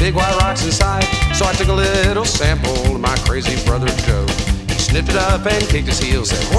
big white rocks inside. So I took a little sample to my crazy brother Joe. He sniffed it up and kicked his heels, said,